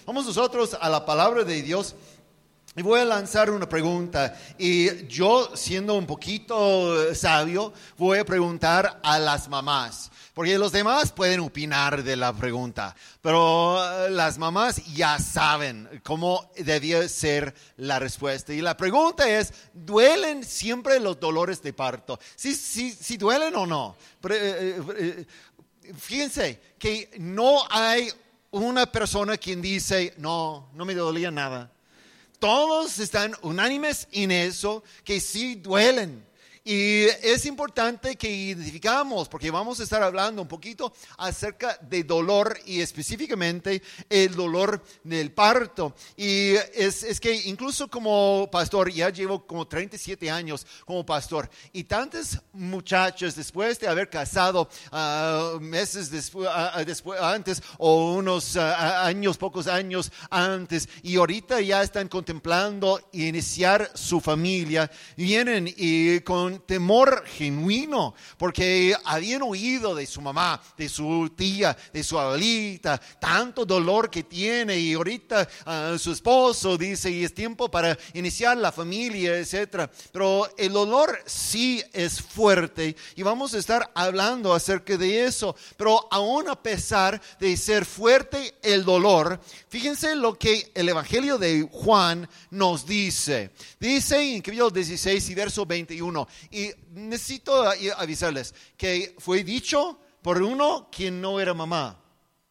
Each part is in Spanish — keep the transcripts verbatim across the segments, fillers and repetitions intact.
Vamos nosotros a la palabra de Dios. Y voy a lanzar una pregunta, y yo, siendo un poquito sabio, voy a preguntar a las mamás, porque los demás pueden opinar de la pregunta, pero las mamás ya saben cómo debía ser la respuesta. Y la pregunta es, ¿duelen siempre los dolores de parto? ¿Sí, sí, sí duelen o no? Pero, eh, eh, fíjense que no hay una persona quien dice, no, no me dolía nada. Todos están unánimes en eso, que sí duelen. Y es importante que identificamos, porque vamos a estar hablando un poquito acerca de dolor y específicamente el dolor del parto. Y es, es que incluso como pastor, ya llevo como treinta y siete años como pastor, y tantas muchachas después de haber casado uh, meses después, uh, después, antes o unos uh, años, pocos años antes, y ahorita ya están contemplando iniciar su familia, vienen y con temor genuino, porque habían oído de su mamá, de su tía, de su abuelita, tanto dolor que tiene, y ahorita uh, su esposo dice, y es tiempo para iniciar la familia, etcétera. Pero el dolor sí es fuerte, y vamos a estar hablando acerca de eso. Pero aún a pesar de ser fuerte el dolor, fíjense lo que el Evangelio de Juan nos dice. Dice en capítulo dieciséis y verso veintiuno, y necesito avisarles que fue dicho por uno quien no era mamá,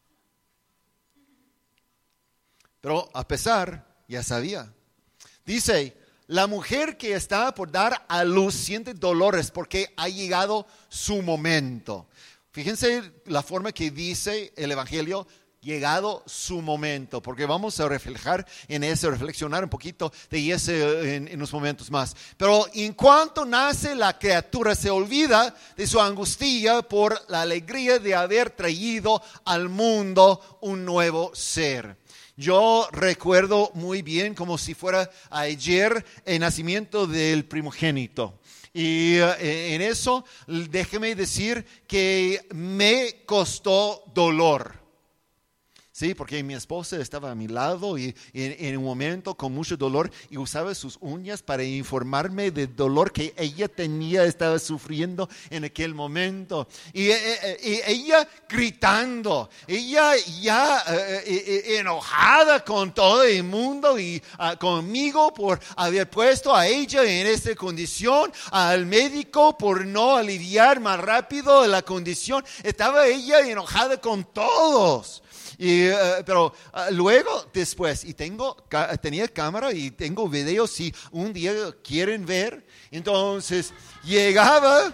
pero a pesar ya sabía. Dice, la mujer que está por dar a luz siente dolores porque ha llegado su momento. Fíjense la forma que dice el Evangelio, llegado su momento, porque vamos a reflejar en eso, reflexionar un poquito de eso en, en unos momentos más. Pero en cuanto nace la criatura, se olvida de su angustia por la alegría de haber traído al mundo un nuevo ser. Yo recuerdo muy bien, como si fuera ayer, el nacimiento del primogénito. Y uh, en eso, déjeme decir que me costó dolor. Sí, porque mi esposa estaba a mi lado y, y en, en un momento con mucho dolor, y usaba sus uñas para informarme del dolor que ella tenía, estaba sufriendo en aquel momento. Y, y, y ella gritando, ella ya eh, eh, enojada con todo el mundo y uh, conmigo por haber puesto a ella en esta condición, al médico por no aliviar más rápido la condición. Estaba ella enojada con todos. Y, uh, pero uh, luego, después, y tengo, ca- tenía cámara y tengo videos si un día quieren ver. Entonces, llegaba,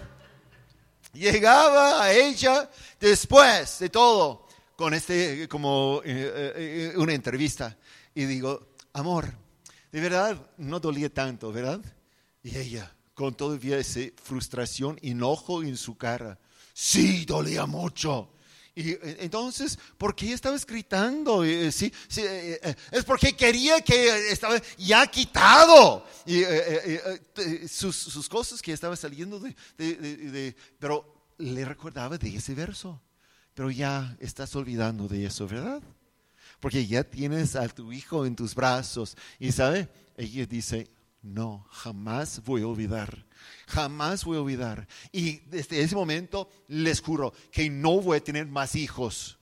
llegaba a ella después de todo, con este, como uh, uh, una entrevista. Y digo, amor, de verdad no dolía tanto, ¿verdad? Y ella, con todavía esa frustración, enojo en su cara, sí, dolía mucho. Y entonces, ¿por qué estabas gritando? Sí, sí, es porque quería que estaba ya quitado y, eh, eh, sus, sus cosas que estaba saliendo de, de, de, de, pero le recordaba de ese verso. Pero ya estás olvidando de eso, ¿verdad? Porque ya tienes a tu hijo en tus brazos. Y ¿sabe? Ella dice, no, jamás voy a olvidar. Jamás voy a olvidar. Y desde ese momento les juro que no voy a tener más hijos.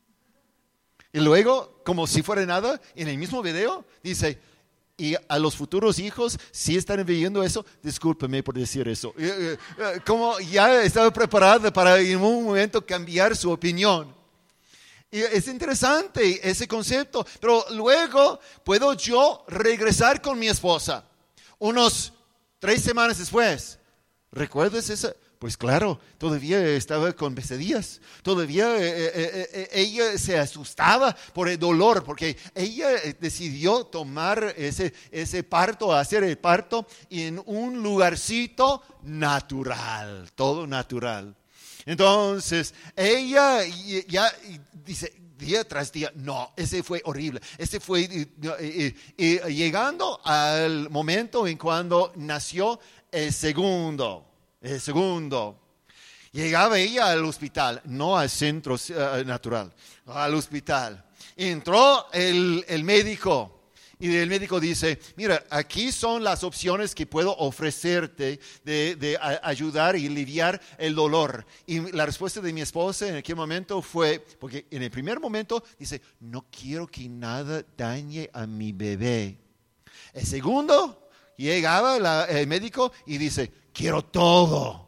Y luego, como si fuera nada, en el mismo video dice, y a los futuros hijos, si están viviendo eso, discúlpeme por decir eso. Como ya estaba preparada para en un momento cambiar su opinión. Y es interesante ese concepto. Pero luego puedo yo regresar con mi esposa. Unos tres semanas después, ¿recuerdas esa? Pues claro, todavía estaba con pesadillas, todavía eh, eh, eh, ella se asustaba por el dolor, porque ella decidió tomar ese, ese parto, hacer el parto en un lugarcito natural, todo natural. Entonces, ella ya dice, día tras día, no, ese fue horrible, ese fue, y, y, y, llegando al momento en cuando nació el segundo, el segundo, llegaba ella al hospital, no al centro uh, natural, al hospital. entró el, el médico. Y el médico dice, mira, aquí son las opciones que puedo ofrecerte de, de a, ayudar y aliviar el dolor. Y la respuesta de mi esposa en aquel momento fue, porque en el primer momento dice, no quiero que nada dañe a mi bebé. El segundo, llegaba la, el médico y dice, quiero todo.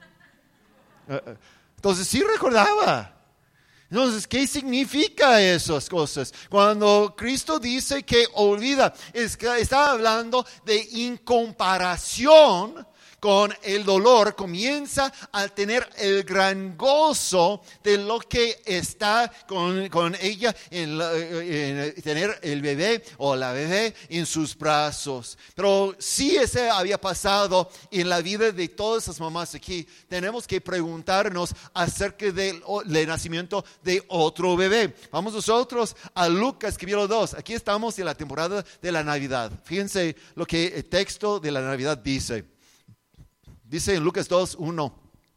Entonces sí recordaba. Entonces, ¿qué significa esas cosas? Cuando Cristo dice que olvida, es que está hablando de incomparación con el dolor, comienza a tener el gran gozo de lo que está con, con ella en, la, en tener el bebé o la bebé en sus brazos. Pero si ese había pasado en la vida de todas esas mamás aquí, tenemos que preguntarnos acerca del, del nacimiento de otro bebé. Vamos nosotros a Lucas capítulo dos. Aquí estamos en la temporada de la Navidad. Fíjense lo que el texto de la Navidad dice. Dice en Lucas dos, uno,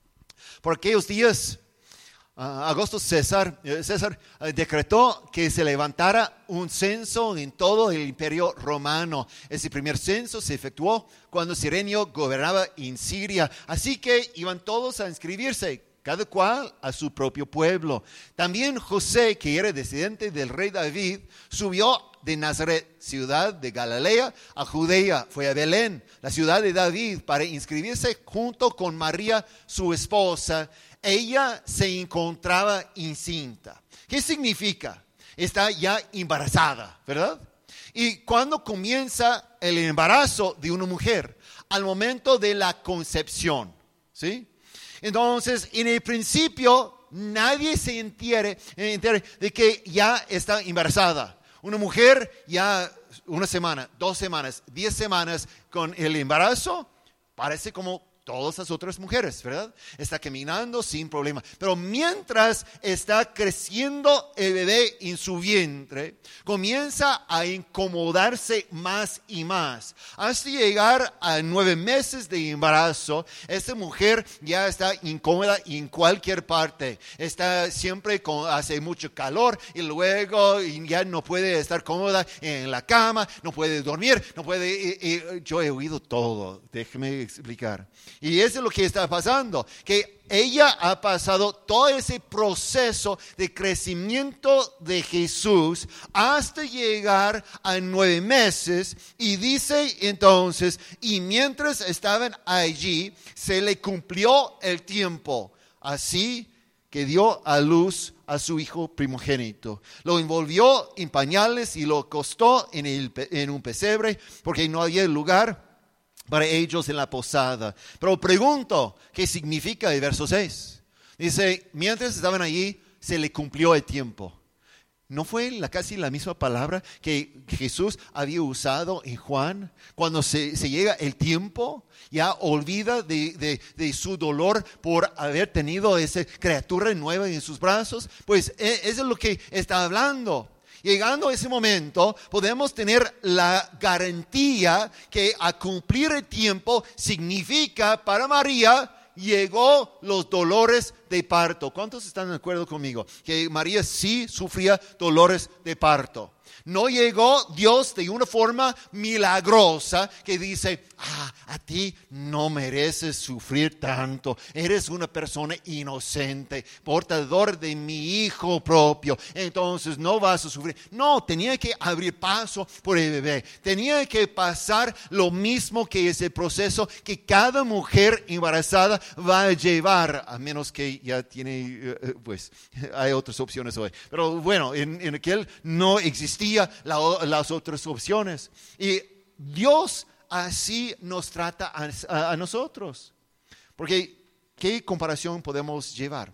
por aquellos días, uh, Augusto César, César uh, decretó que se levantara un censo en todo el imperio romano. Ese primer censo se efectuó cuando Cirenio gobernaba en Siria. Así que iban todos a inscribirse, cada cual a su propio pueblo. También José, que era descendiente del rey David, subió de Nazaret, ciudad de Galilea, a Judea. Fue a Belén, la ciudad de David, para inscribirse junto con María, su esposa. Ella se encontraba encinta. ¿Qué significa? Está ya embarazada, ¿verdad? Y cuando comienza el embarazo de una mujer, al momento de la concepción, ¿sí? Entonces, en el principio, nadie se entere, entere de que ya está embarazada. Una mujer ya una semana, dos semanas, diez semanas con el embarazo, parece como todas las otras mujeres, ¿verdad? Está caminando sin problema. Pero mientras está creciendo el bebé en su vientre, comienza a incomodarse más y más. Hasta llegar a nueve meses de embarazo, esta mujer ya está incómoda en cualquier parte. Está siempre con, hace mucho calor y luego ya no puede estar cómoda en la cama, no puede dormir, no puede... Y, y, yo he oído todo, déjeme explicar. Y eso es lo que está pasando, que ella ha pasado todo ese proceso de crecimiento de Jesús hasta llegar a nueve meses. Y dice entonces, y mientras estaban allí, se le cumplió el tiempo. Así que dio a luz a su hijo primogénito. Lo envolvió en pañales y lo acostó en, el, en un pesebre porque no había lugar para ellos en la posada. Pero pregunto, ¿qué significa el verso seis? Dice, mientras estaban allí, se le cumplió el tiempo. ¿No fue la, casi la misma palabra que Jesús había usado en Juan? Cuando se, se llega el tiempo, ya olvida de, de, de su dolor por haber tenido esa criatura nueva en sus brazos. Pues eso es lo que está hablando. Llegando a ese momento, podemos tener la garantía que a cumplir el tiempo significa para María, llegó los dolores de parto. ¿Cuántos están de acuerdo conmigo? Que María sí sufría dolores de parto. No llegó Dios de una forma milagrosa que dice, ah, a ti no mereces sufrir tanto. Eres una persona inocente, portador de mi hijo propio. Entonces no vas a sufrir. No, tenía que abrir paso por el bebé. Tenía que pasar lo mismo que ese proceso que cada mujer embarazada va a llevar. A menos que ya tiene, pues, hay otras opciones hoy. Pero bueno, en, en aquel no existía La, las otras opciones. Y Dios así nos trata a, a, a nosotros. Porque, ¿qué comparación podemos llevar?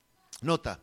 Nota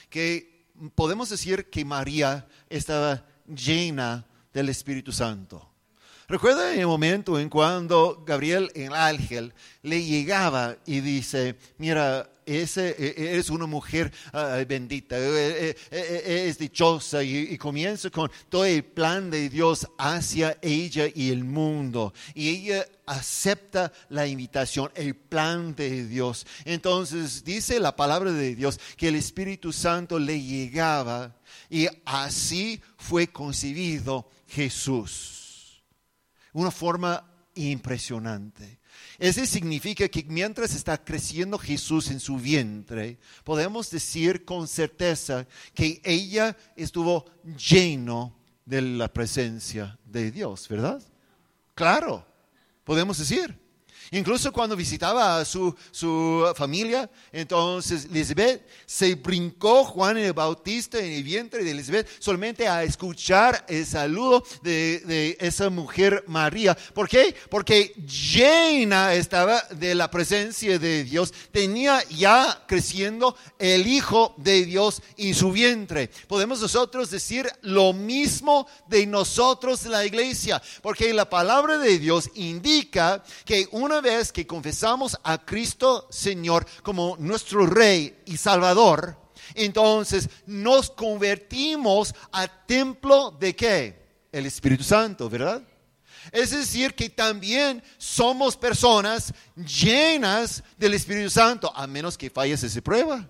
que podemos decir que María estaba llena del Espíritu Santo. Recuerda el momento en cuando Gabriel, el ángel, le llegaba y dice, mira, ese, eres una mujer uh, bendita, es dichosa, y, y comienza con todo el plan de Dios hacia ella y el mundo. Y ella acepta la invitación, el plan de Dios. Entonces dice la palabra de Dios que el Espíritu Santo le llegaba y así fue concebido Jesús. Una forma impresionante. Eso significa que mientras está creciendo Jesús en su vientre, podemos decir con certeza que ella estuvo lleno de la presencia de Dios, ¿verdad? Claro, podemos decir. Incluso cuando visitaba a su, su familia, entonces Elizabeth se brincó Juan el Bautista en el vientre de Elizabeth solamente a escuchar el saludo de, de esa mujer María. ¿Por qué? Porque llena estaba de la presencia de Dios. Tenía ya creciendo el Hijo de Dios en su vientre. Podemos nosotros decir lo mismo de nosotros, la iglesia, porque la palabra de Dios indica que una vez que confesamos a Cristo Señor como nuestro Rey y Salvador, entonces nos convertimos a templo de ¿qué? El Espíritu Santo, ¿verdad? Es decir, que también somos personas llenas del Espíritu Santo, a menos que falles esa prueba.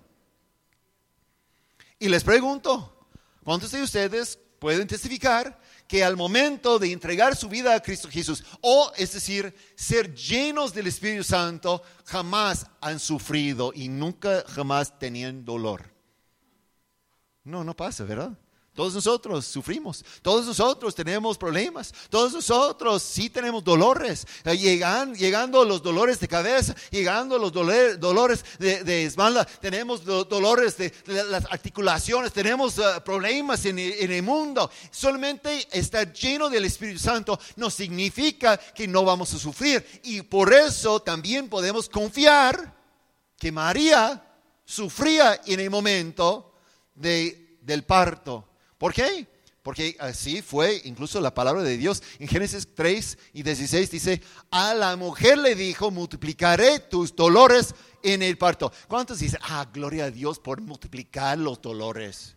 Y les pregunto, ¿cuántos de ustedes pueden testificar que al momento de entregar su vida a Cristo Jesús, o es decir, ser llenos del Espíritu Santo, jamás han sufrido y nunca jamás tenían dolor? No, no pasa, ¿verdad? Todos nosotros sufrimos, todos nosotros tenemos problemas, todos nosotros sí tenemos dolores, llegan, llegando los dolores de cabeza, llegando los dolores, dolores de, de espalda, tenemos do, dolores de, de las articulaciones, tenemos uh, problemas en el, en el mundo. Solamente estar lleno del Espíritu Santo no significa que no vamos a sufrir, y por eso también podemos confiar que María sufría en el momento de, del parto. ¿Por qué? Porque así fue incluso la palabra de Dios. En Génesis tres y dieciséis dice, a la mujer le dijo, multiplicaré tus dolores en el parto. ¿Cuántos dicen, ah, gloria a Dios por multiplicar los dolores?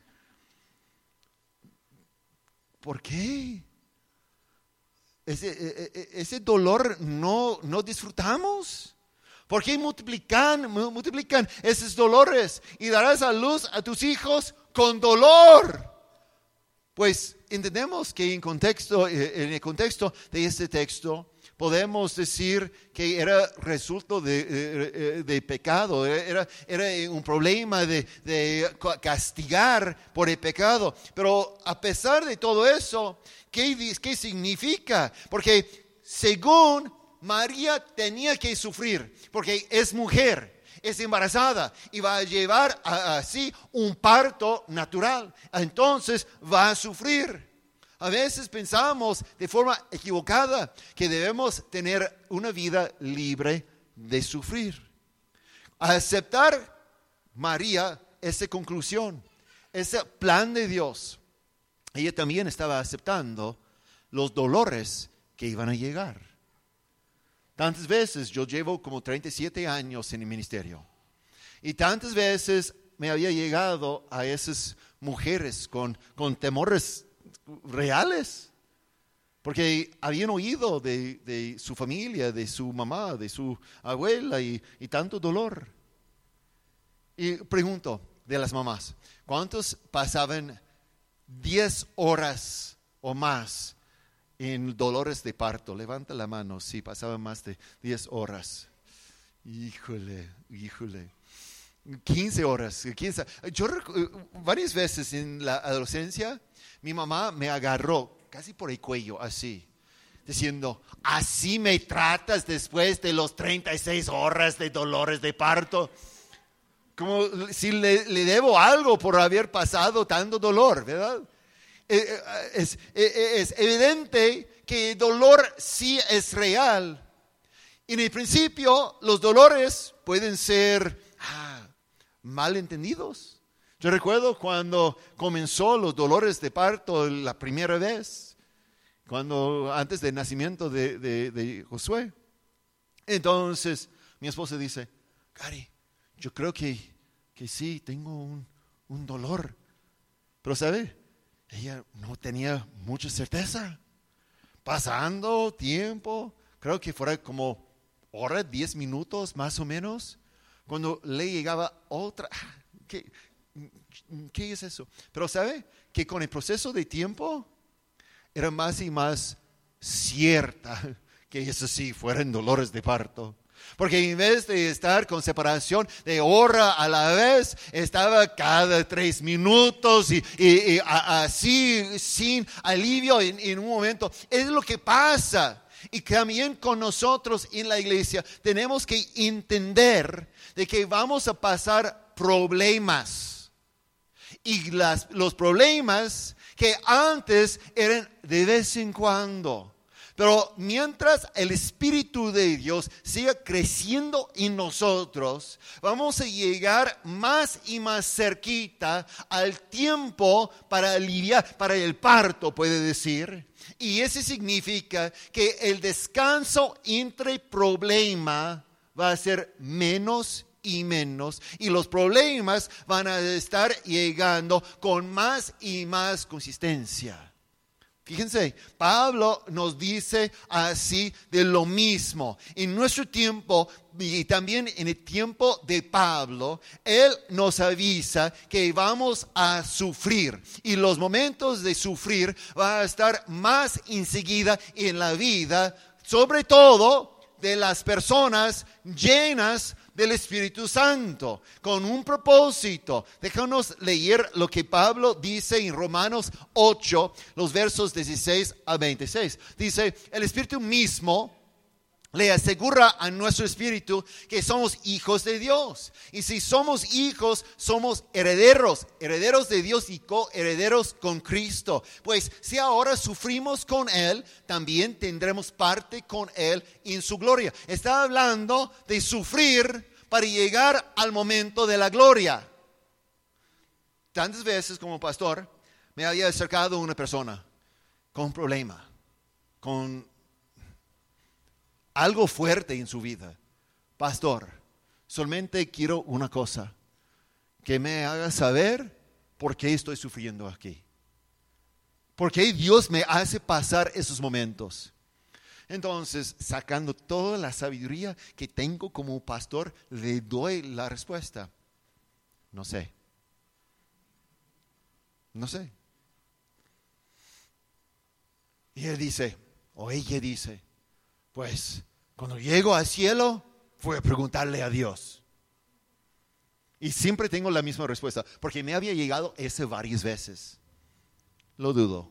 ¿Por qué? Ese, ese dolor no, no disfrutamos. ¿Por qué multiplican, multiplican esos dolores? Y darás a luz a tus hijos con dolor. Pues entendemos que en, contexto, en el contexto de este texto podemos decir que era resultado de, de, de pecado, era, era un problema de, de castigar por el pecado. Pero a pesar de todo eso, ¿qué, qué significa? Porque según María tenía que sufrir, porque es mujer, es embarazada y va a llevar así un parto natural. Entonces va a sufrir. A veces pensamos de forma equivocada que debemos tener una vida libre de sufrir. Al aceptar María esa conclusión, ese plan de Dios, ella también estaba aceptando los dolores que iban a llegar. Tantas veces, yo llevo como treinta y siete años en el ministerio, y tantas veces me había llegado a esas mujeres con, con temores reales, porque habían oído de, de su familia, de su mamá, de su abuela y, y tanto dolor. Y pregunto de las mamás, ¿cuántos pasaban diez horas o más en dolores de parto? Levanta la mano si pasaban más de diez horas. Híjole, híjole. quince horas. quince. Yo varias veces en la adolescencia, mi mamá me agarró casi por el cuello, así, diciendo, ¿así me tratas después de los treinta y seis horas de dolores de parto? Como si le, le debo algo por haber pasado tanto dolor, ¿verdad? Es, es, es evidente que el dolor sí es real. En el principio, los dolores pueden ser ah, mal entendidos. Yo recuerdo cuando comenzó los dolores de parto la primera vez, cuando antes del nacimiento de, de, de Josué. Entonces, mi esposa dice, Cari, yo creo que, que sí, tengo un, un dolor. Pero ¿sabe? Ella no tenía mucha certeza. Pasando tiempo, creo que fuera como hora, diez minutos más o menos, cuando le llegaba otra. ¿Qué, qué es eso? Pero ¿sabe? Que con el proceso de tiempo era más y más cierta que eso sí fueran dolores de parto. Porque en vez de estar con separación de hora a la vez, estaba cada tres minutos y, y, y a, así sin alivio en, en un momento. Es lo que pasa. Y también con nosotros en la iglesia tenemos que entender de que vamos a pasar problemas. Y las, los problemas que antes eran de vez en cuando. Pero mientras el Espíritu de Dios siga creciendo en nosotros, vamos a llegar más y más cerquita al tiempo para aliviar, para el parto, puede decir. Y eso significa que el descanso entre problema va a ser menos y menos. Y los problemas van a estar llegando con más y más consistencia. Fíjense, Pablo nos dice así de lo mismo. En nuestro tiempo y también en el tiempo de Pablo, él nos avisa que vamos a sufrir. Y los momentos de sufrir van a estar más enseguida en la vida, sobre todo de las personas llenas del Espíritu Santo, con un propósito. Déjanos leer lo que Pablo dice en Romanos ocho, los versos dieciséis a veintiséis. Dice, el Espíritu mismo le asegura a nuestro espíritu que somos hijos de Dios. Y si somos hijos, somos herederos, herederos de Dios y coherederos con Cristo. Pues si ahora sufrimos con Él, también tendremos parte con Él en su gloria. Está hablando de sufrir para llegar al momento de la gloria. Tantas veces como pastor me había acercado a una persona con un problema, con algo fuerte en su vida. Pastor, solamente quiero una cosa, que me haga saber por qué estoy sufriendo aquí. ¿Por qué Dios me hace pasar esos momentos? Entonces, sacando toda la sabiduría que tengo como pastor, le doy la respuesta. No sé. No sé. Y él dice, o ella dice, pues, cuando llego al cielo, voy a preguntarle a Dios. Y siempre tengo la misma respuesta, porque me había llegado ese varias veces. Lo dudo.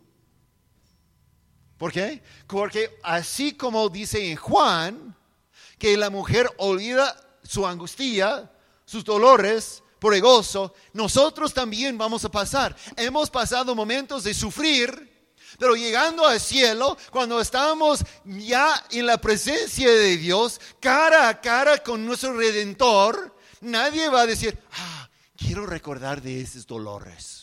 ¿Por qué? Porque así como dice en Juan, que la mujer olvida su angustia, sus dolores, por el gozo, nosotros también vamos a pasar. Hemos pasado momentos de sufrir, pero llegando al cielo, cuando estamos ya en la presencia de Dios, cara a cara con nuestro Redentor, nadie va a decir, ah, quiero recordar de esos dolores.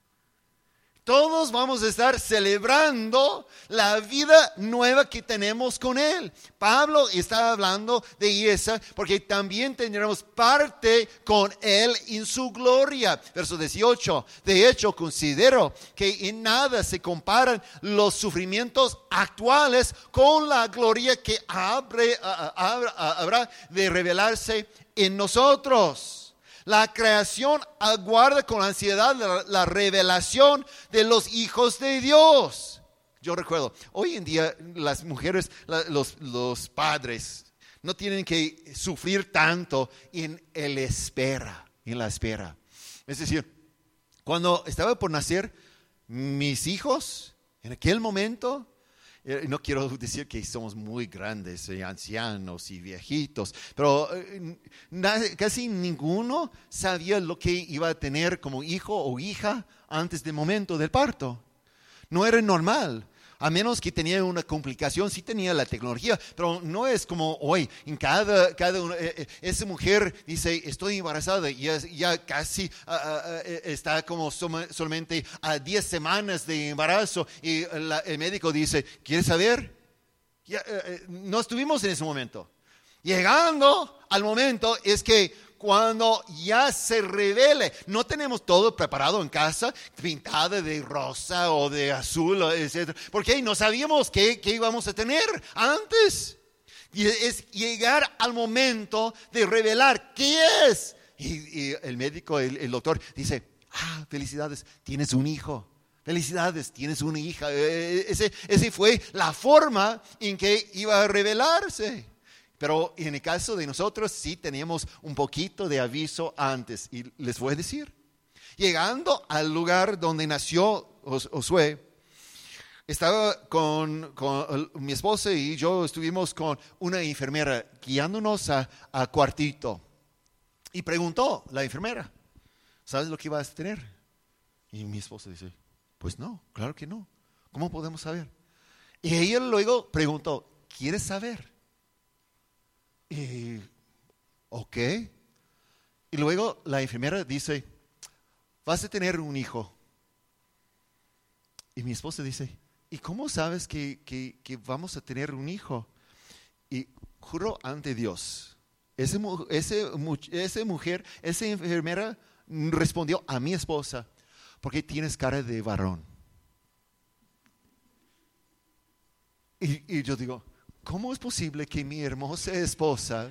Todos vamos a estar celebrando la vida nueva que tenemos con Él. Pablo está hablando de esa porque también tendremos parte con Él en su gloria. Verso dieciocho. De hecho, considero que en nada se comparan los sufrimientos actuales con la gloria que habrá, habrá de revelarse en nosotros. La creación aguarda con ansiedad la, la revelación de los hijos de Dios. Yo recuerdo, hoy en día las mujeres, la, los, los padres, no tienen que sufrir tanto en el espera, en la espera. Es decir, cuando estaba por nacer mis hijos, en aquel momento, eh, no quiero decir que somos muy grandes, eh, ancianos y viejitos, pero eh, na, casi ninguno sabía lo que iba a tener como hijo o hija antes del momento del parto. No era normal. A menos que tenía una complicación, sí tenía la tecnología, pero no es como hoy, en cada, cada una, eh, esa mujer dice, estoy embarazada, y ya, ya casi uh, uh, está como som- solamente a diez semanas de embarazo, y la, el médico dice, ¿quieres saber? Ya, uh, no estuvimos en ese momento. Llegando al momento es que cuando ya se revele. No tenemos todo preparado en casa, pintado de rosa o de azul, etcétera, porque no sabíamos qué, qué íbamos a tener antes. Y es llegar al momento de revelar qué es. Y, y el médico, el, el doctor dice, ah, felicidades, tienes un hijo. Felicidades, tienes una hija. Ese, ese fue la forma en que iba a revelarse. Pero en el caso de nosotros sí teníamos un poquito de aviso antes. Y les voy a decir, llegando al lugar donde nació Josué, estaba con, con mi esposa y yo estuvimos con una enfermera guiándonos a, a cuartito. Y preguntó la enfermera, ¿sabes lo que vas a tener? Y mi esposa dice, pues no, claro que no. ¿Cómo podemos saber? Y ella luego preguntó, ¿quieres saber? Y, ok. Y luego la enfermera dice, vas a tener un hijo. Y mi esposa dice, ¿y cómo sabes que, que, que vamos a tener un hijo? Y juro ante Dios, ese, ese, esa mujer, esa enfermera respondió a mi esposa, porque tienes cara de varón. Y, y yo digo, ¿cómo es posible que mi hermosa esposa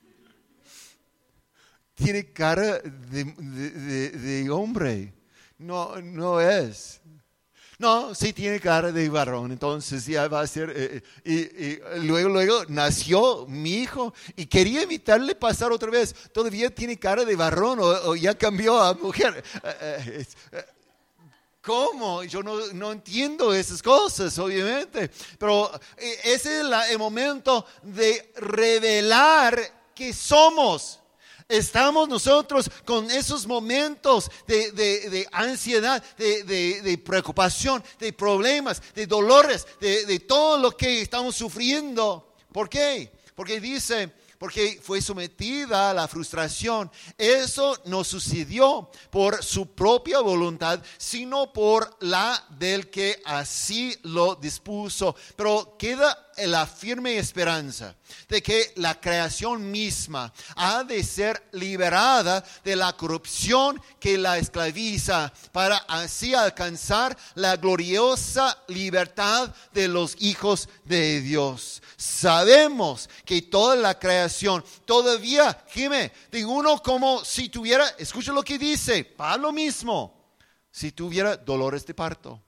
tiene cara de, de, de, de hombre? No, no es. No, sí tiene cara de varón, entonces ya va a ser. Eh, y, y luego, luego nació mi hijo y quería evitarle pasar otra vez. Todavía tiene cara de varón o, o ya cambió a mujer. Eh, eh, ¿Cómo? Yo no, no entiendo esas cosas, obviamente. Pero ese es la, el momento de revelar que somos. Estamos nosotros con esos momentos de, de, de ansiedad, de, de, de preocupación, de problemas, de dolores, de, de todo lo que estamos sufriendo. ¿Por qué? Porque dice, porque fue sometida a la frustración. Eso no sucedió por su propia voluntad, sino por la del que así lo dispuso. Pero queda la firme esperanza de que la creación misma ha de ser liberada de la corrupción que la esclaviza, para así alcanzar la gloriosa libertad de los hijos de Dios. Sabemos que toda la creación todavía gime de uno como si tuviera, escucha lo que dice Pablo mismo, si tuviera dolores de parto.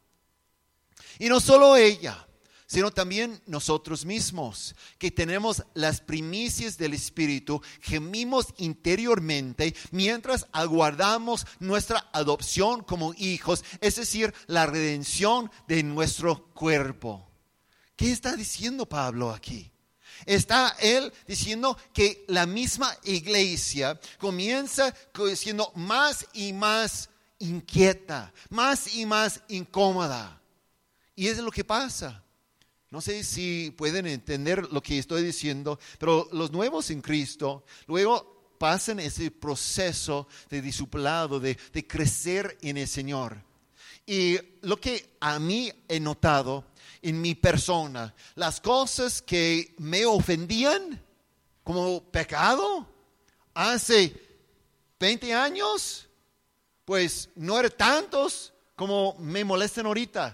Y no solo ella, sino también nosotros mismos, que tenemos las primicias del Espíritu, gemimos interiormente mientras aguardamos nuestra adopción como hijos, es decir, la redención de nuestro cuerpo. ¿Qué está diciendo Pablo aquí? Está él diciendo que la misma iglesia comienza siendo más y más inquieta, más y más incómoda. Y eso es lo que pasa. No sé si pueden entender lo que estoy diciendo, pero los nuevos en Cristo luego pasan ese proceso de discipulado, de, de crecer en el Señor. Y lo que a mí he notado en mi persona, las cosas que me ofendían como pecado hace veinte años, pues no eran tantos como me molestan ahorita.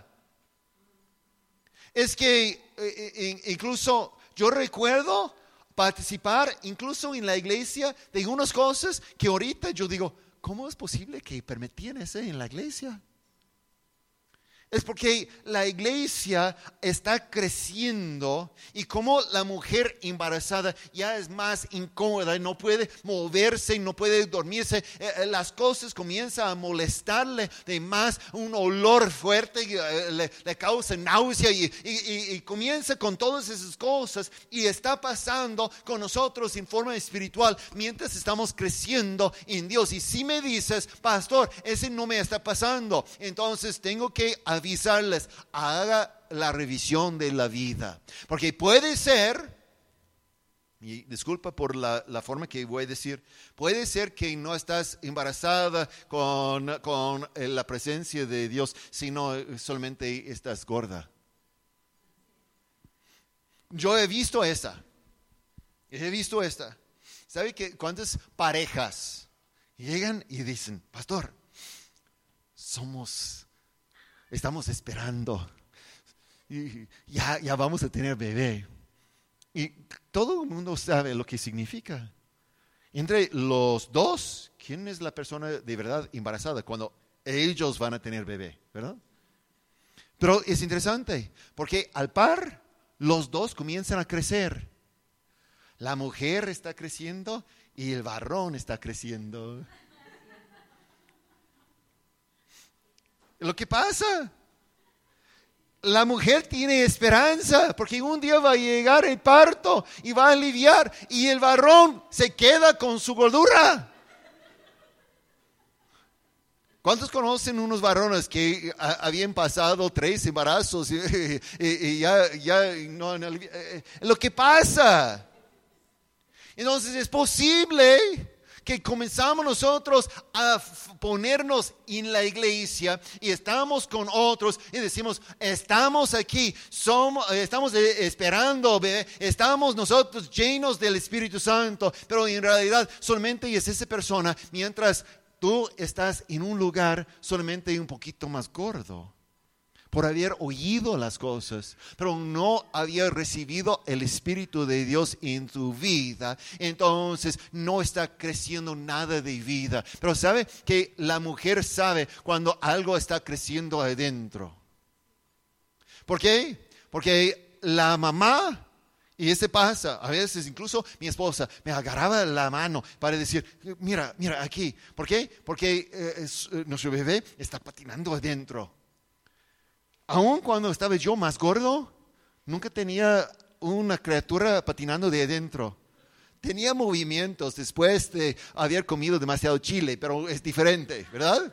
Es que eh, incluso yo recuerdo participar incluso en la iglesia de unas cosas que ahorita yo digo, ¿cómo es posible que permitían eso en la iglesia? Es porque la iglesia está creciendo y como la mujer embarazada ya es más incómoda y no puede moverse, no puede dormirse, eh, las cosas comienzan a molestarle de más, un olor fuerte eh, le, le causa náusea y, y, y, y comienza con todas esas cosas, y está pasando con nosotros en forma espiritual mientras estamos creciendo en Dios. Y si me dices, pastor, ese no me está pasando, entonces tengo que avisarles, haga la revisión de la vida, porque puede ser, y disculpa por la, la forma que voy a decir, puede ser que no estás embarazada con, con la presencia de Dios, sino solamente estás gorda. Yo he visto esta, he visto esta, ¿Sabe que cuántas parejas llegan y dicen, pastor, somos, estamos esperando, y ya, ya vamos a tener bebé? Y todo el mundo sabe lo que significa. Entre los dos, ¿quién es la persona de verdad embarazada cuando ellos van a tener bebé, verdad? Pero es interesante, porque al par, los dos comienzan a crecer. La mujer está creciendo y el varón está creciendo. Lo que pasa, la mujer tiene esperanza, porque un día va a llegar el parto y va a aliviar, y el varón se queda con su gordura. ¿Cuántos conocen unos varones que a, habían pasado tres embarazos y, y, y ya, ya no, no, lo que pasa? Entonces es posible que comenzamos nosotros a ponernos en la iglesia y estamos con otros y decimos, estamos aquí, somos, estamos esperando, estamos nosotros llenos del Espíritu Santo, pero en realidad solamente es esa persona, mientras tú estás en un lugar solamente un poquito más gordo, por haber oído las cosas, pero no había recibido el Espíritu de Dios en tu vida. Entonces no está creciendo nada de vida. Pero sabe que la mujer sabe cuando algo está creciendo adentro. ¿Por qué? Porque la mamá, y ese pasa, a veces incluso mi esposa me agarraba la mano para decir, mira, mira aquí. ¿Por qué? Porque eh, es, eh, nuestro bebé está patinando adentro. Aun cuando estaba yo más gordo, nunca tenía una criatura patinando de adentro. Tenía movimientos después de haber comido demasiado chile, pero es diferente, ¿verdad?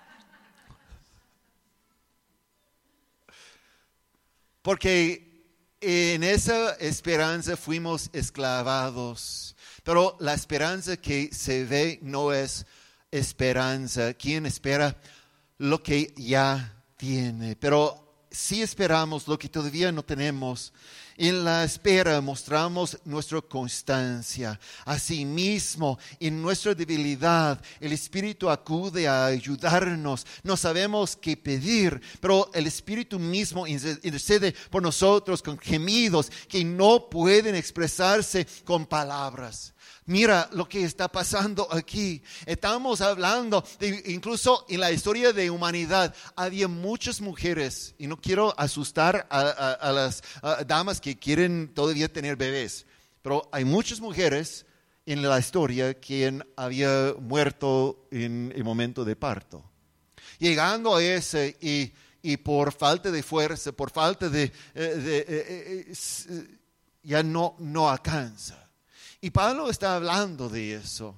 Porque en esa esperanza fuimos esclavados. Pero la esperanza que se ve no es esperanza. ¿Quién espera lo que ya tiene? Pero si esperamos lo que todavía no tenemos, en la espera mostramos nuestra constancia. Asimismo, en nuestra debilidad, el Espíritu acude a ayudarnos. No sabemos qué pedir, pero el Espíritu mismo intercede por nosotros con gemidos que no pueden expresarse con palabras. Mira lo que está pasando aquí. Estamos hablando de, incluso en la historia de humanidad, había muchas mujeres, y no quiero asustar a, a, a las a damas que quieren todavía tener bebés, pero hay muchas mujeres en la historia quien había muerto en el momento de parto. Llegando a ese y, y por falta de fuerza, por falta de, de, de, de, de ya no, no alcanza. Y Pablo está hablando de eso,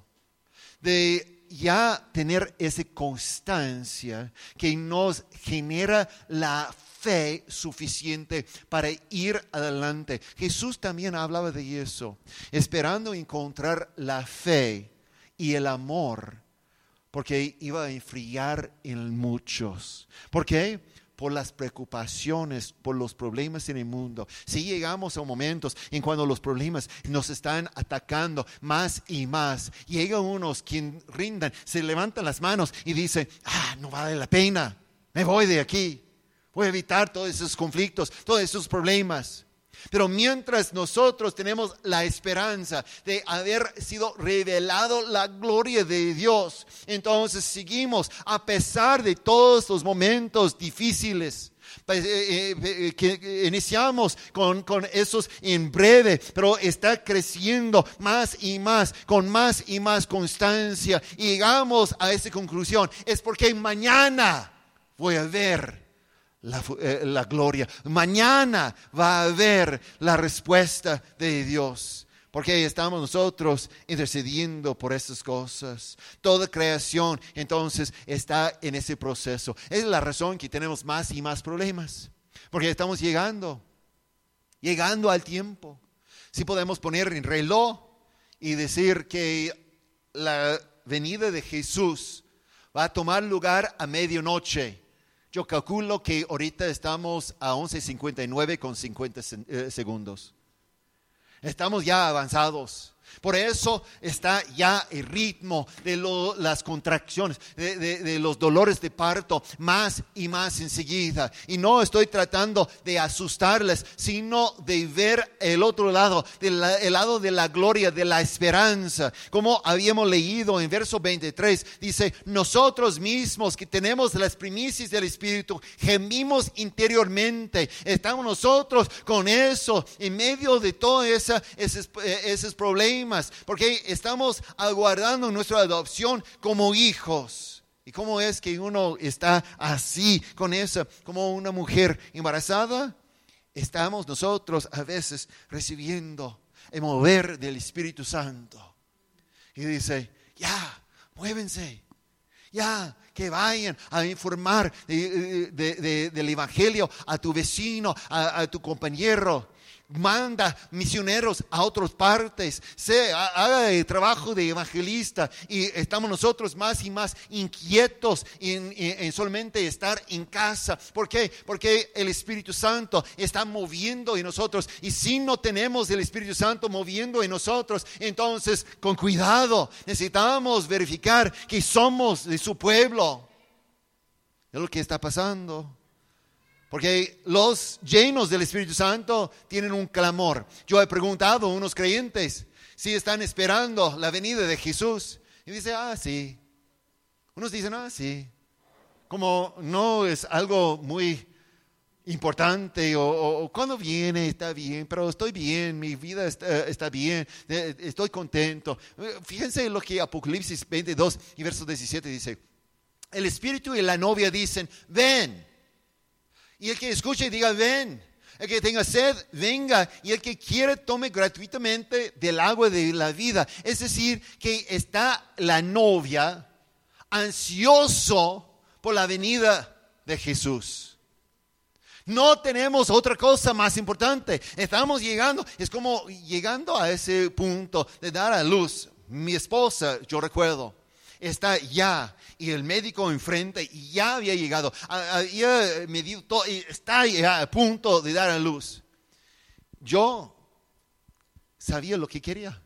de ya tener esa constancia que nos genera la fe suficiente para ir adelante. Jesús también hablaba de eso, esperando encontrar la fe y el amor, porque iba a enfriar en muchos. ¿Por qué? Por las preocupaciones, por los problemas en el mundo. Si llegamos a momentos en cuando los problemas nos están atacando más y más, llegan unos quienes rindan, se levantan las manos y dicen, ah, no vale la pena, me voy de aquí, voy a evitar todos esos conflictos, todos esos problemas. Pero mientras nosotros tenemos la esperanza de haber sido revelado la gloria de Dios, entonces seguimos a pesar de todos los momentos difíciles. Que iniciamos con, con esos en breve, pero está creciendo más y más, con más y más constancia. Y llegamos a esa conclusión, es porque mañana voy a ver La, eh, la gloria. Mañana va a haber la respuesta de Dios. Porque estamos nosotros intercediendo por estas cosas. Toda creación entonces está en ese proceso. Es la razón que tenemos más y más problemas. Porque estamos llegando, llegando al tiempo. Si podemos poner en reloj y decir que la venida de Jesús va a tomar lugar a medianoche. Yo calculo que ahorita estamos a once cincuenta y nueve con cincuenta segundos. Estamos ya avanzados. Por eso está ya el ritmo de lo, las contracciones, de, de, de los dolores de parto, más y más enseguida. Y no estoy tratando de asustarles, sino de ver el otro lado, del, el lado de la gloria, de la esperanza. Como habíamos leído en verso veintitrés, dice, nosotros mismos que tenemos las primicias del Espíritu, gemimos interiormente. Estamos nosotros con eso, en medio de todos esa, esos, esos problemas. Porque estamos aguardando nuestra adopción como hijos. ¿Y cómo es que uno está así con eso? Como una mujer embarazada, estamos nosotros a veces recibiendo el mover del Espíritu Santo. Y dice, ya, muévense. Ya, que vayan a informar de, de, de, del Evangelio a tu vecino, a, a tu compañero. Manda misioneros a otras partes, se haga el trabajo de evangelista, y estamos nosotros más y más inquietos en, en, en solamente estar en casa. ¿Por qué? Porque el Espíritu Santo está moviendo en nosotros, y si no tenemos el Espíritu Santo moviendo en nosotros, entonces con cuidado necesitamos verificar que somos de su pueblo. Es lo que está pasando. Porque los llenos del Espíritu Santo tienen un clamor. Yo he preguntado a unos creyentes si están esperando la venida de Jesús. Y dice, ah, sí. Unos dicen, ah, sí. Como no es algo muy importante, o, o, o cuando viene está bien, pero estoy bien, mi vida está, está bien, estoy contento. Fíjense lo que Apocalipsis veintidós y verso diecisiete dice. El Espíritu y la novia dicen, ven. Y el que escuche diga, ven. El que tenga sed, venga. Y el que quiere, tome gratuitamente del agua de la vida. Es decir, que está la novia ansioso por la venida de Jesús. No tenemos otra cosa más importante. Estamos llegando, es como llegando a ese punto de dar a luz. Mi esposa, yo recuerdo, está ya, y el médico enfrente ya había llegado, había medido todo, y está ya a punto de dar a luz. Yo sabía lo que quería.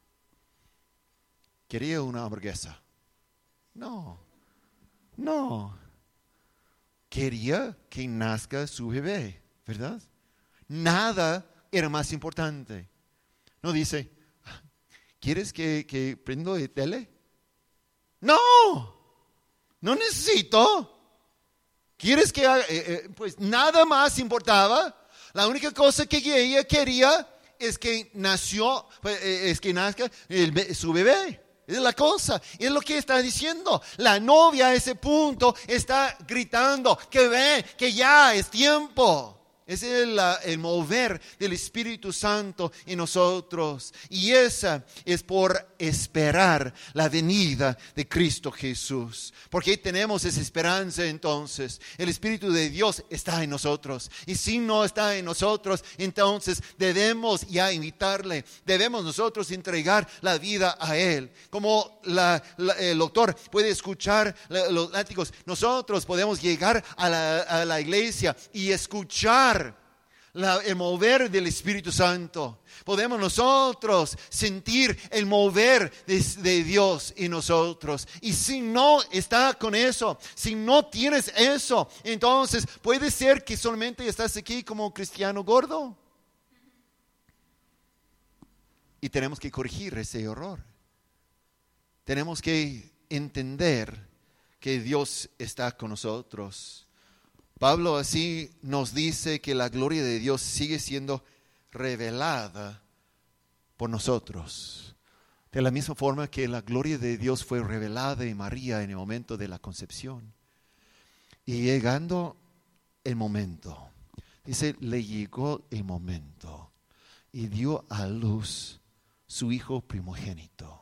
Quería una hamburguesa. No, no. Quería que nazca su bebé, ¿verdad? Nada era más importante. No dice, ¿quieres que, que prendo el tele? No, no necesito. ¿Quieres que haga? Eh, eh, pues nada más importaba. La única cosa que ella quería es que nació, pues, eh, es que nazca el, su bebé. Es la cosa, es lo que está diciendo. La novia a ese punto está gritando que ve, que ya es tiempo. Es el, el mover del Espíritu Santo en nosotros. Y esa es por esperar la venida de Cristo Jesús. Porque tenemos esa esperanza entonces. El Espíritu de Dios está en nosotros. Y si no está en nosotros, entonces debemos ya invitarle. Debemos nosotros entregar la vida a Él. Como la, la, el doctor puede escuchar los látigos, nosotros podemos llegar a la, a la iglesia y escuchar La, el mover del Espíritu Santo. Podemos nosotros sentir el mover de, de Dios en nosotros. Y si no está con eso, si no tienes eso, entonces puede ser que solamente estás aquí como cristiano gordo. Y tenemos que corregir ese error. Tenemos que entender que Dios está con nosotros. Pablo así nos dice que la gloria de Dios sigue siendo revelada por nosotros. De la misma forma que la gloria de Dios fue revelada en María en el momento de la concepción. Y llegando el momento, dice, le llegó el momento y dio a luz su hijo primogénito.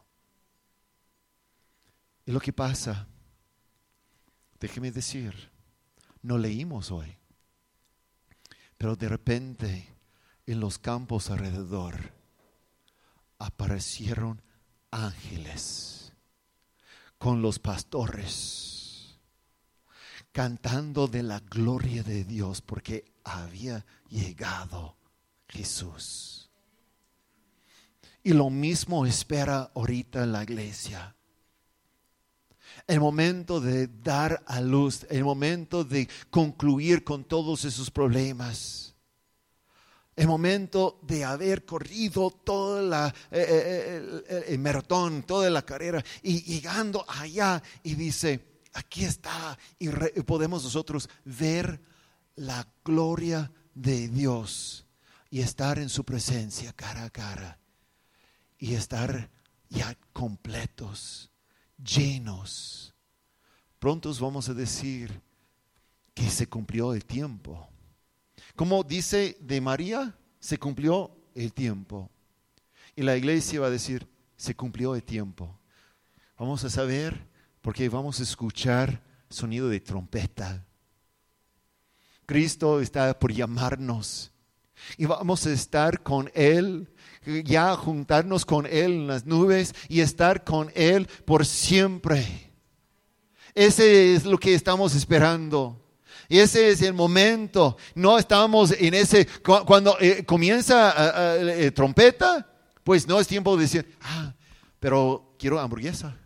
Y lo que pasa, déjeme decir, no leímos hoy, pero de repente en los campos alrededor aparecieron ángeles con los pastores cantando de la gloria de Dios porque había llegado Jesús. Y lo mismo espera ahorita en la iglesia. El momento de dar a luz, el momento de concluir con todos esos problemas. El momento de haber corrido toda la, eh, el, el, el maratón, toda la carrera y llegando allá y dice, aquí está, y re, podemos nosotros ver la gloria de Dios y estar en su presencia cara a cara y estar ya completos, llenos. Prontos vamos a decir que se cumplió el tiempo. Como dice de María, se cumplió el tiempo. Y la iglesia va a decir, se cumplió el tiempo. Vamos a saber porque vamos a escuchar sonido de trompeta. Cristo está por llamarnos y vamos a estar con Él, ya juntarnos con Él en las nubes y estar con Él por siempre. Ese es lo que estamos esperando. Y ese es el momento. No estamos en ese, cuando eh, comienza uh, uh, eh, trompeta, pues no es tiempo de decir, ah, pero quiero hamburguesa.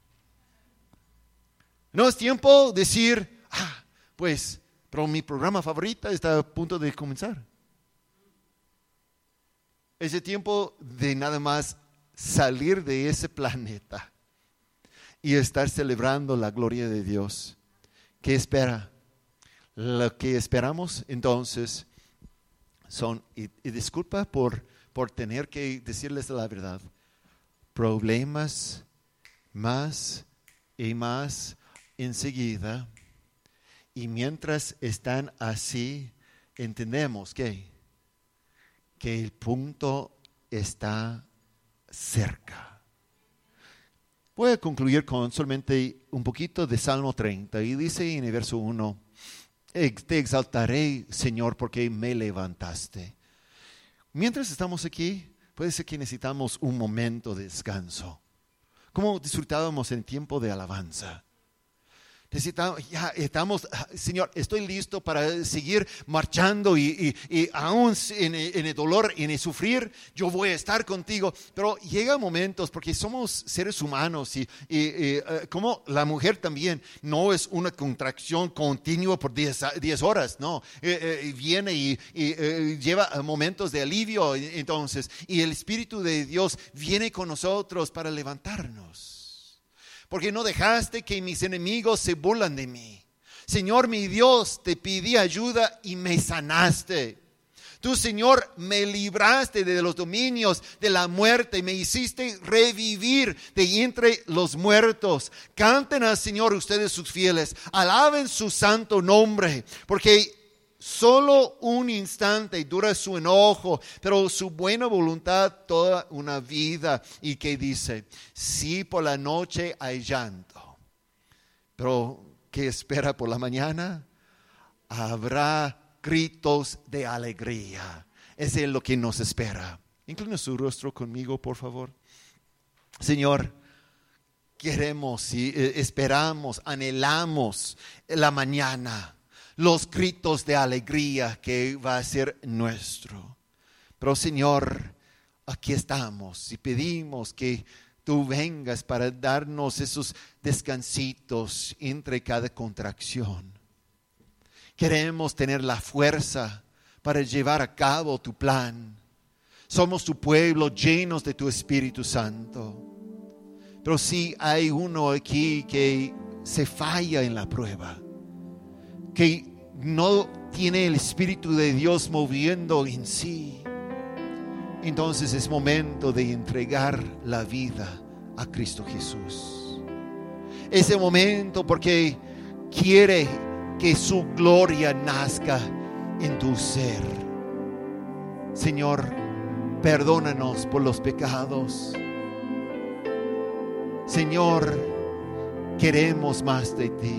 No es tiempo de decir, ah, pues, pero mi programa favorito está a punto de comenzar. Es el tiempo de nada más salir de ese planeta y estar celebrando la gloria de Dios. ¿Qué espera? Lo que esperamos entonces son, y, y disculpa por, por tener que decirles la verdad, problemas más y más enseguida. Y mientras están así, entendemos que, que el punto está cerca. Voy a concluir con solamente un poquito de Salmo treinta y dice en el verso uno, te exaltaré, Señor, porque me levantaste. Mientras estamos aquí, puede ser que necesitamos un momento de descanso. Como disfrutábamos en tiempo de alabanza. Necesitamos, ya estamos, Señor, estoy listo para seguir marchando y, y, y aún en, en el dolor, en el sufrir, yo voy a estar contigo. Pero llega momentos, porque somos seres humanos y, y, y uh, como la mujer también, no es una contracción continua por diez horas, no. Eh, eh, viene y, y eh, lleva momentos de alivio entonces. Y el Espíritu de Dios viene con nosotros para levantarnos. Porque no dejaste que mis enemigos se burlan de mí. Señor, mi Dios, te pedí ayuda y me sanaste. Tú, Señor, me libraste de los dominios de la muerte y me hiciste revivir de entre los muertos. Canten al Señor ustedes sus fieles. Alaben su santo nombre, porque solo un instante dura su enojo, pero su buena voluntad toda una vida. Y que dice, sí, por la noche hay llanto, pero ¿qué espera por la mañana? Habrá gritos de alegría. Ese es lo que nos espera. Inclina su rostro conmigo, por favor. Señor, queremos y esperamos, anhelamos la mañana. Los gritos de alegría que va a ser nuestro. Pero Señor, aquí estamos y pedimos que tú vengas para darnos esos descansitos entre cada contracción. Queremos tener la fuerza para llevar a cabo tu plan. Somos tu pueblo llenos de tu Espíritu Santo. Pero si hay uno aquí que se falla en la prueba, que no tiene el Espíritu de Dios moviendo en sí, entonces es momento de entregar la vida a Cristo Jesús. Ese momento porque quiere que su gloria nazca en tu ser. Señor, perdónanos por los pecados. Señor, queremos más de ti.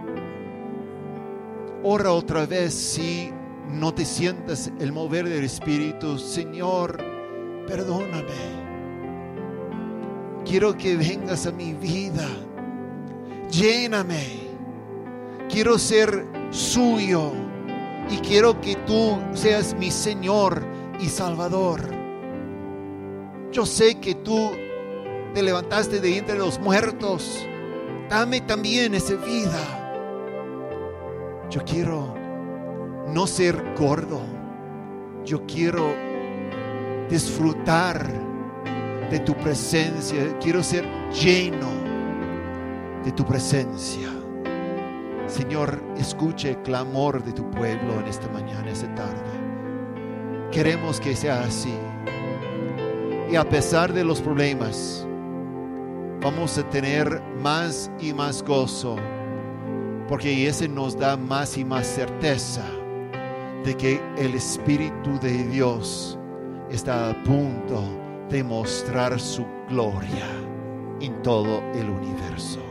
Ora otra vez si no te sientas el mover del Espíritu. Señor, perdóname. Quiero que vengas a mi vida. Lléname. Quiero ser suyo y quiero que tú seas mi Señor y Salvador. Yo sé que tú te levantaste de entre los muertos. Dame también esa vida. Yo quiero no ser gordo. Yo quiero disfrutar de tu presencia. Quiero ser lleno de tu presencia. Señor, escuche el clamor de tu pueblo en esta mañana, esta tarde. Queremos que sea así. Y a pesar de los problemas, vamos a tener más y más gozo, porque ese nos da más y más certeza de que el Espíritu de Dios está a punto de mostrar su gloria en todo el universo.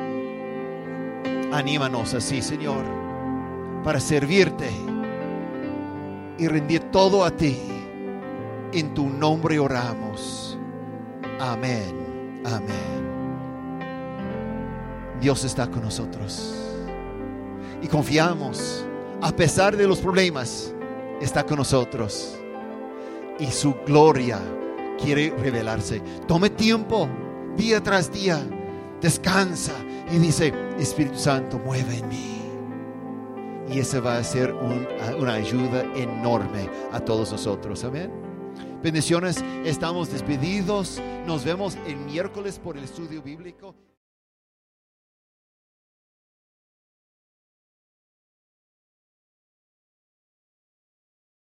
Anímanos así, Señor, para servirte y rendir todo a ti. En tu nombre oramos. Amén. Amén. Dios está con nosotros y confiamos, a pesar de los problemas, está con nosotros y su gloria quiere revelarse. Tome tiempo, día tras día, descansa y dice: Espíritu Santo, mueve en mí. Y ese va a ser un, una ayuda enorme a todos nosotros. Amén. Bendiciones, estamos despedidos. Nos vemos el miércoles por el estudio bíblico.